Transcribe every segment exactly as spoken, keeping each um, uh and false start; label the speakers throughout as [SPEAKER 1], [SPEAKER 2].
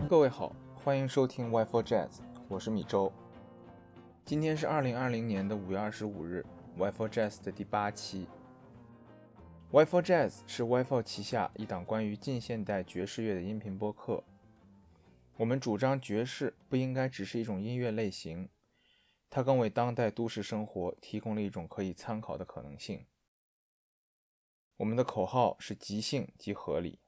[SPEAKER 1] 各位好，欢迎收听 Y four Jazz， 我是米周。今天是二零二零年的五月二十五日 ，Y four Jazz 的第八期。Y four Jazz 是 Y four 旗下一档关于近现代爵士乐的音频播客。我们主张爵士不应该只是一种音乐类型，它更为当代都市生活提供了一种可以参考的可能性。我们的口号是即兴即合理。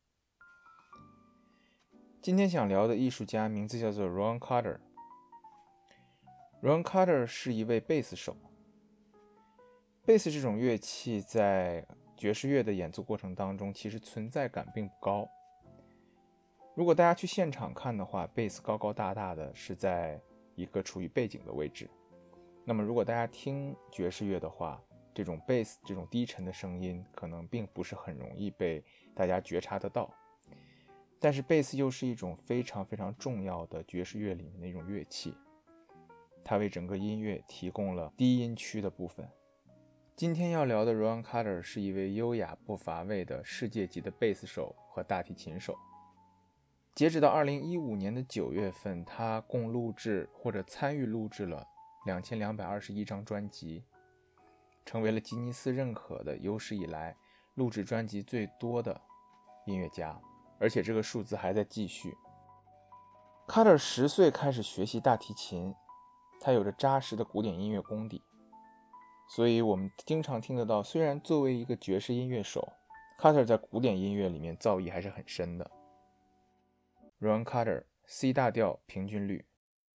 [SPEAKER 1] 今天想聊的艺术家名字叫做 Rowan Carter。Rowan Carter 是一位贝斯手。贝斯这种乐器在爵士乐的演奏过程当中，其实存在感并不高。如果大家去现场看的话，贝斯高高大大的是在一个处于背景的位置。那么如果大家听爵士乐的话，这种贝斯这种低沉的声音可能并不是很容易被大家觉察得到。但是贝斯又是一种非常非常重要的爵士乐里面的一种乐器，它为整个音乐提供了低音区的部分。今天要聊的 Rowan Carter 是一位优雅不乏味的世界级的贝斯手和大提琴手。截止到二零一五年的九月份，他共录制或者参与录制了两千两百二十一张专辑，成为了吉尼斯认可的有史以来录制专辑最多的音乐家。而且这个数字还在继续。卡特十岁开始学习大提琴，他有着扎实的古典音乐功底，所以我们经常听得到，虽然作为一个爵士音乐手，卡特在古典音乐里面造诣还是很深的。Rowan Carter C 大调平均律。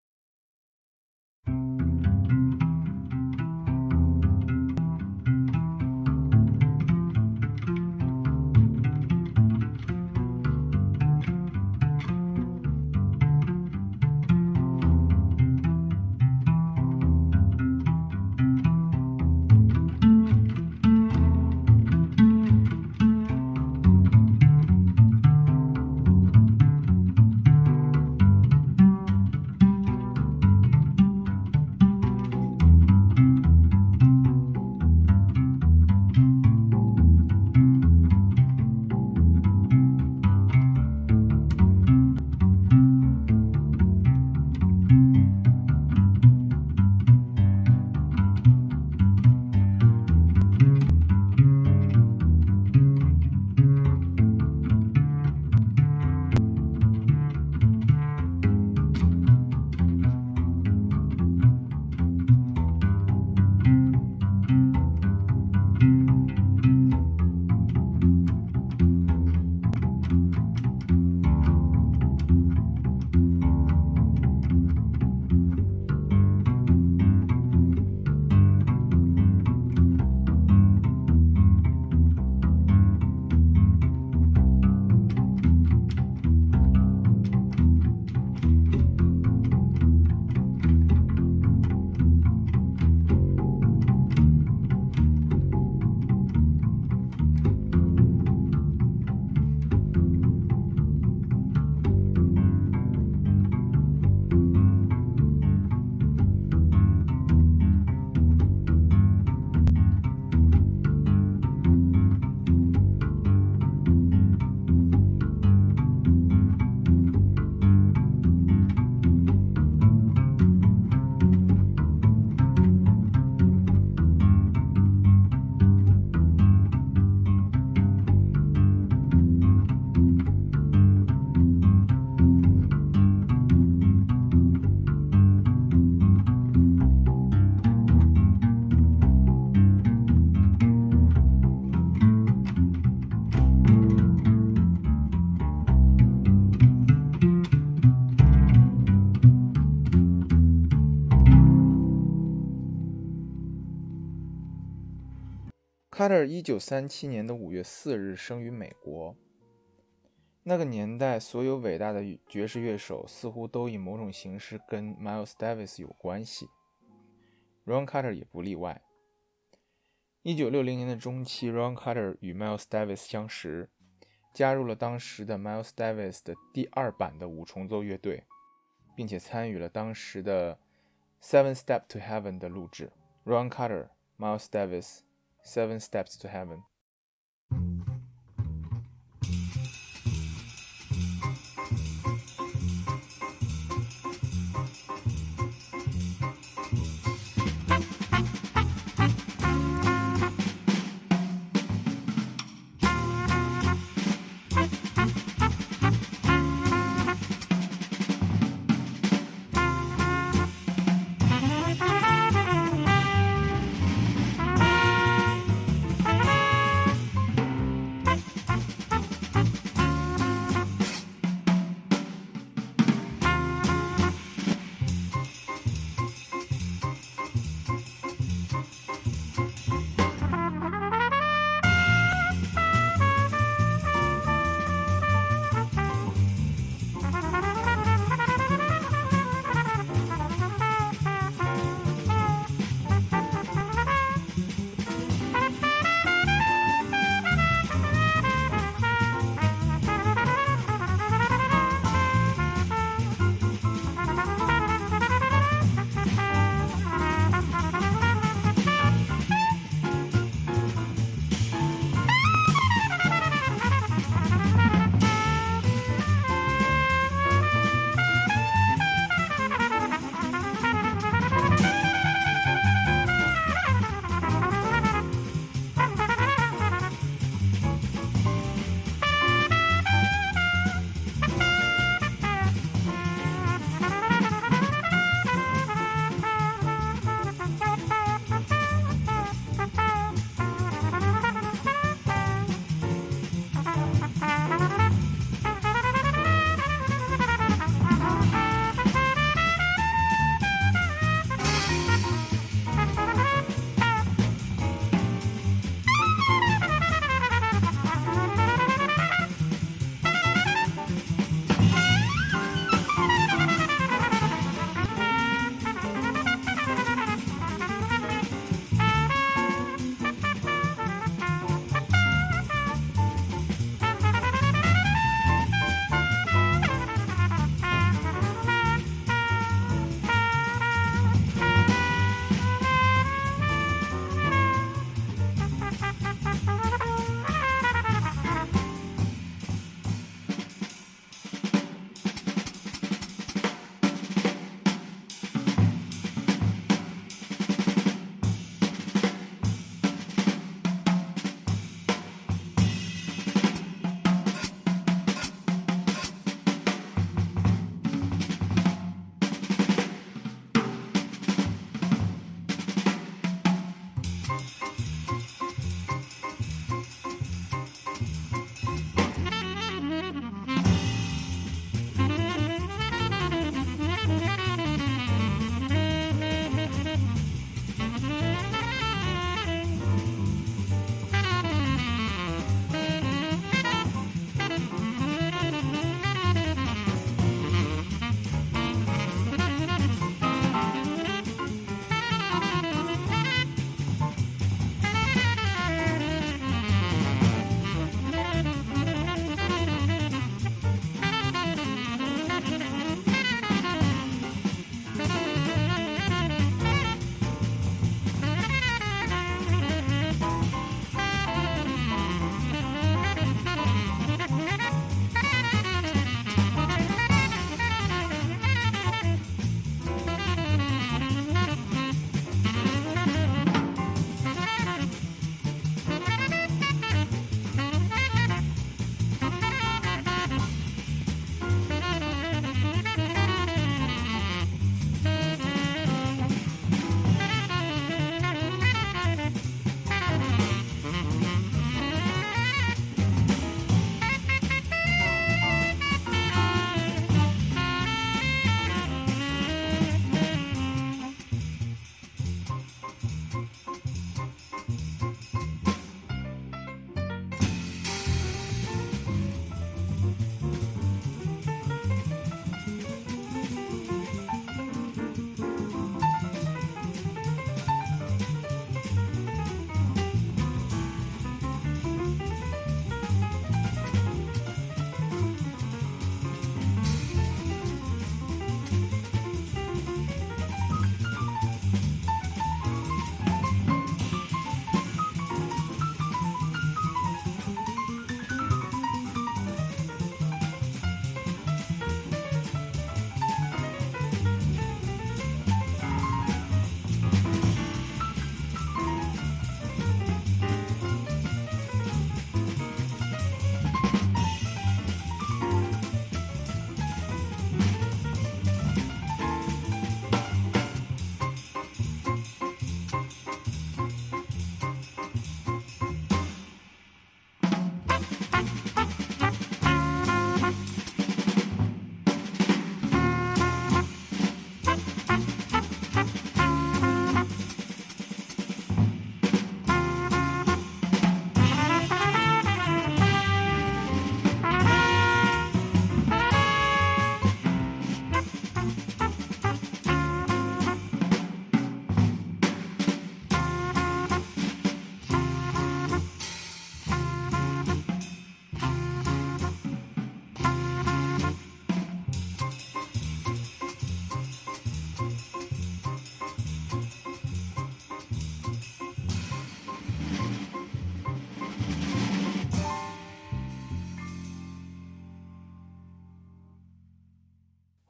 [SPEAKER 1] 卡特一九三七年的五月四日生于美国。那个年代，所有伟大的爵士乐手似乎都以某种形式跟 Miles Davis 有关系。Rowan Carter 也不例外。一九六零年的中期 Rowan Carter 与 Miles Davis 相识，加入了当时的 Miles Davis 的第二版的五重奏乐队，并且参与了当时的 Seven Steps to Heaven 的录制。 Rowan Carter, Miles Davis, Seven Steps to Heaven。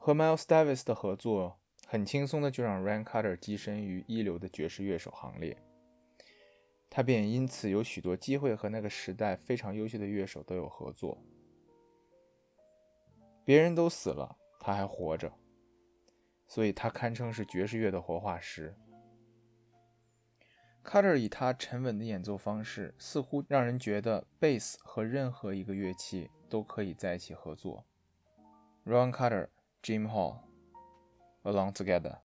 [SPEAKER 1] 和 Miles Davis 的合作很轻松的就让 Ryan Carter 跻身于一流的爵士乐手行列，他便因此有许多机会和那个时代非常优秀的乐手都有合作。别人都死了，他还活着，所以他堪称是爵士乐的活化石。Carter 以他沉稳的演奏方式，似乎让人觉得贝斯和任何一个乐器都可以在一起合作。Ron Carter, Jim Hall, Along Together。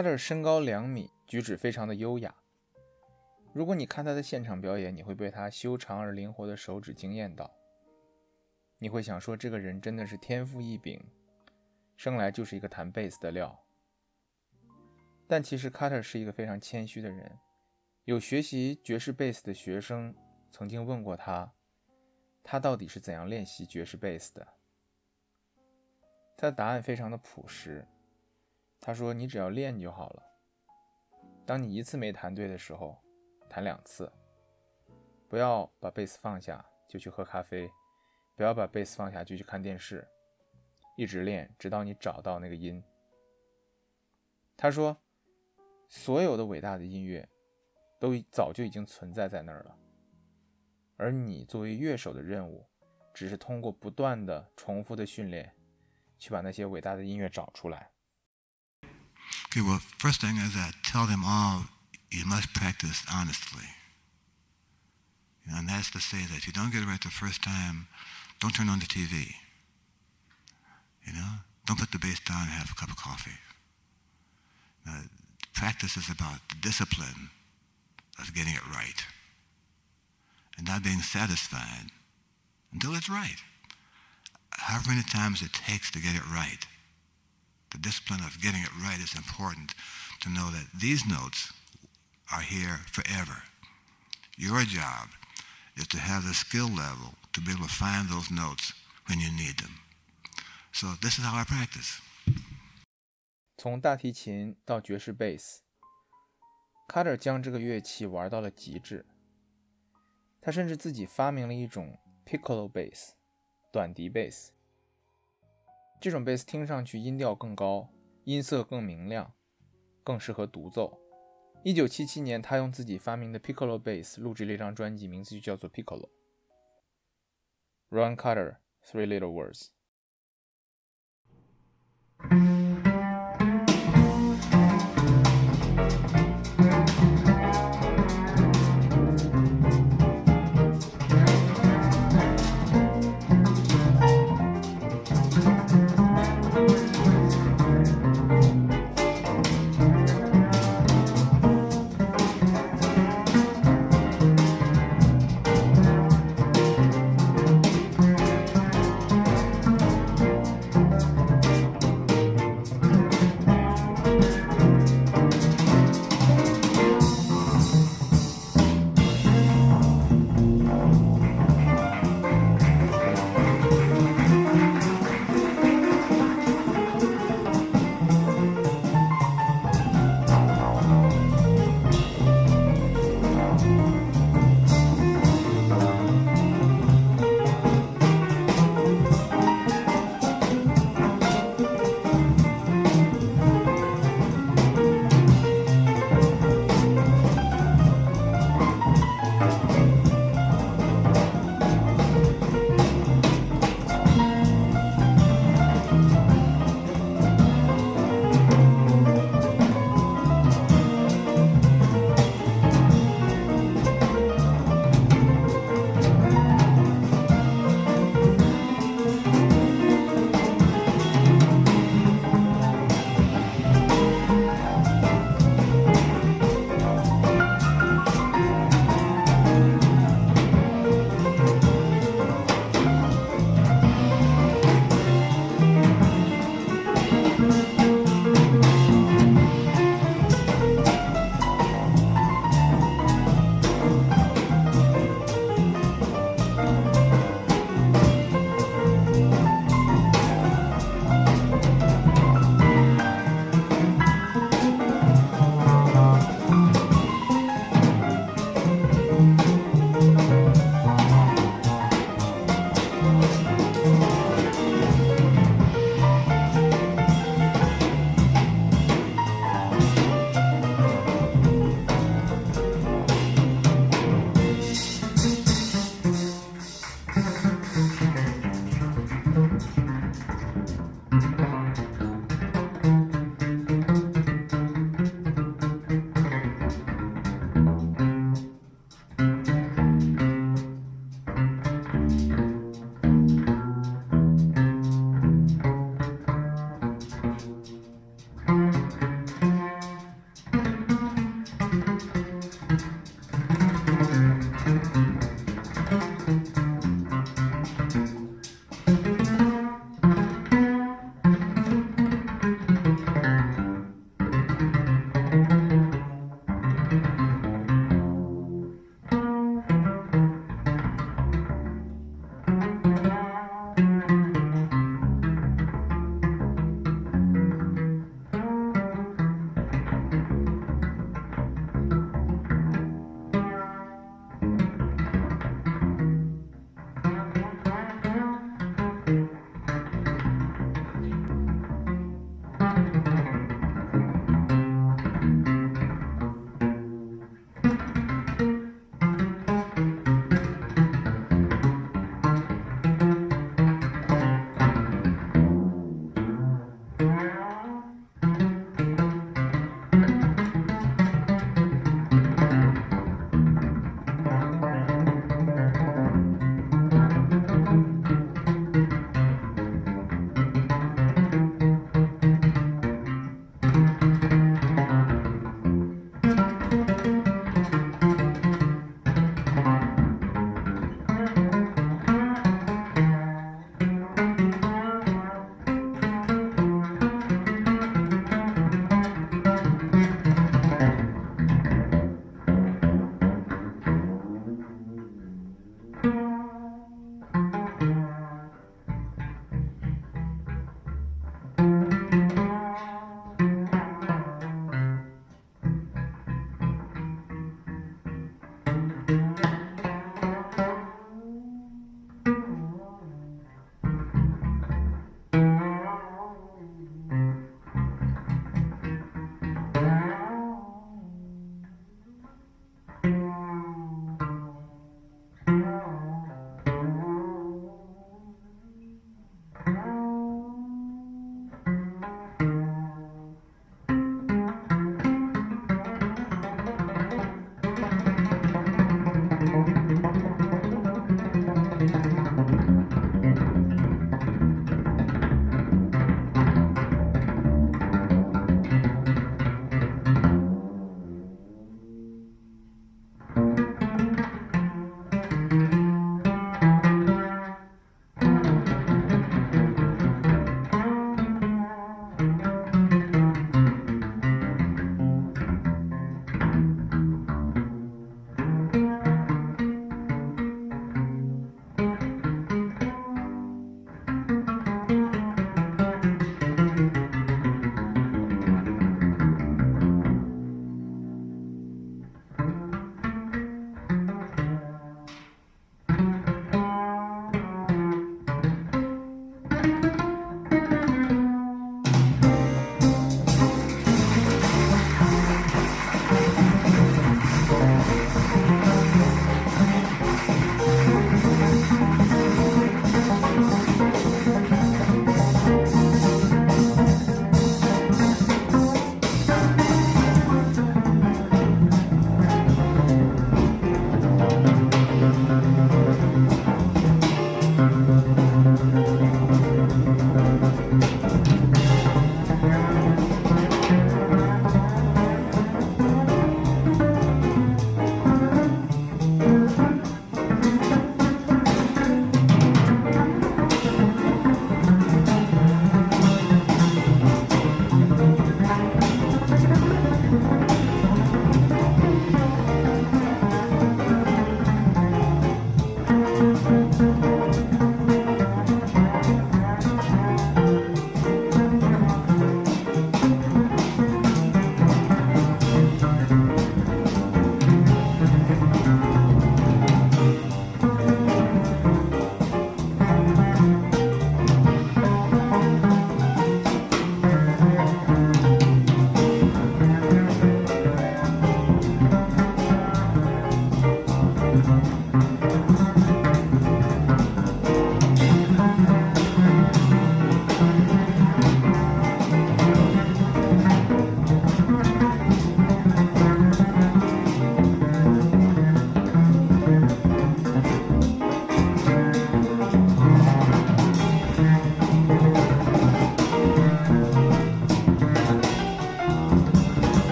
[SPEAKER 1] 卡特身高两米，举止非常的优雅。如果你看他的现场表演，你会被他修长而灵活的手指惊艳到。你会想说，这个人真的是天赋异禀，生来就是一个弹贝斯的料。但其实卡特是一个非常谦虚的人。有学习爵士贝斯的学生曾经问过他，他到底是怎样练习爵士贝斯的？他的答案非常的朴实。他说，你只要练就好了。当你一次没弹对的时候，弹两次。不要把贝斯放下就去喝咖啡，不要把贝斯放下就去看电视，一直练直到你找到那个音。他说，所有的伟大的音乐都早就已经存在在那儿了，而你作为乐手的任务只是通过不断的重复的训练去把那些伟大的音乐找出来。
[SPEAKER 2] Okay, well, first thing is I tell them all you must practice honestly. You know, and that's to say that if you don't get it right the first time, don't turn on the T V. You know, don't put the bass down and have a cup of coffee. Now, practice is about the discipline of getting it right and not being satisfied until it's right. However many times it takes to get it right, the discipline of getting it right is important to know that these notes are here forever. Your job is to have the skill level to be able to find those notes when you need them. So this is how I practice.
[SPEAKER 1] 从大提琴到爵士贝斯，卡特将这个乐器玩到了极致。他甚至自己发明了一种 piccolo bass 短笛贝斯。这种贝斯听上去音调更高，音色更明亮，更适合独奏。一九七七年，他用自己发明的 piccolo bass 录制了一张专辑，名字就叫做 Piccolo。Ron Carter, Three Little Words。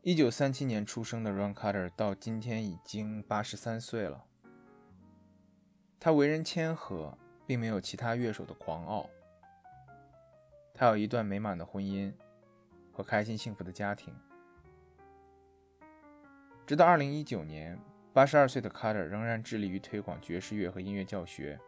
[SPEAKER 1] 一九三七年出生的 Ron Carter 到今天已经八十三岁了。他为人谦和，并没有其他乐手的狂傲。他有一段美满的婚姻和开心幸福的家庭。直到二零一九年，八十二岁的 Carter 仍然致力于推广爵士乐和音乐教学。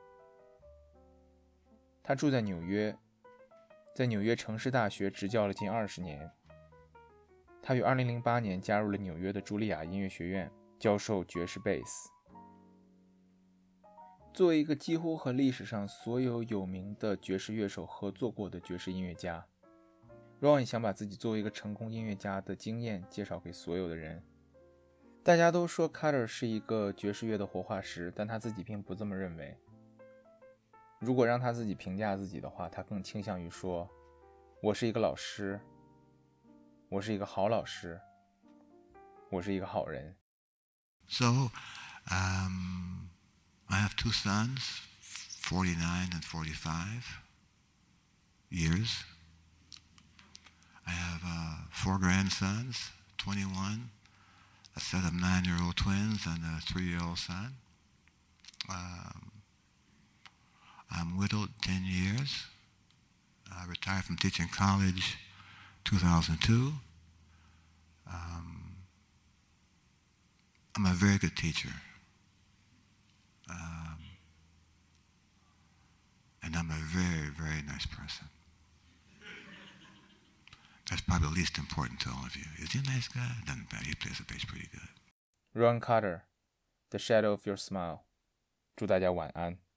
[SPEAKER 1] 他住在纽约，在纽约城市大学执教了近二十年。他于二零零八年加入了纽约的茱莉亚音乐学院，教授爵士贝斯。作为一个几乎和历史上所有有名的爵士乐手合作过的爵士音乐家， Ron 想把自己作为一个成功音乐家的经验介绍给所有的人。大家都说 Carter 是一个爵士乐的活化石，但他自己并不这么认为。如果让他自己评价自己的话，他更倾向于说，我是一个老师，我是一个好老师，我是一个好人。
[SPEAKER 2] So, um, I have two sons, forty-nine and forty-five years. I have uh, four grandsons, twenty-one, a set of nine-year-old twins, and a three-year-old son. Um, I'm widowed ten years. I retired from teaching college two thousand two. Um, I'm a very good teacher. Um, and I'm a very, very nice person. That's probably the least important to all of you. Is he a nice guy? Doesn't matter. He plays the bass pretty good.
[SPEAKER 1] Ron Carter, The Shadow of Your Smile. 祝大家晚安。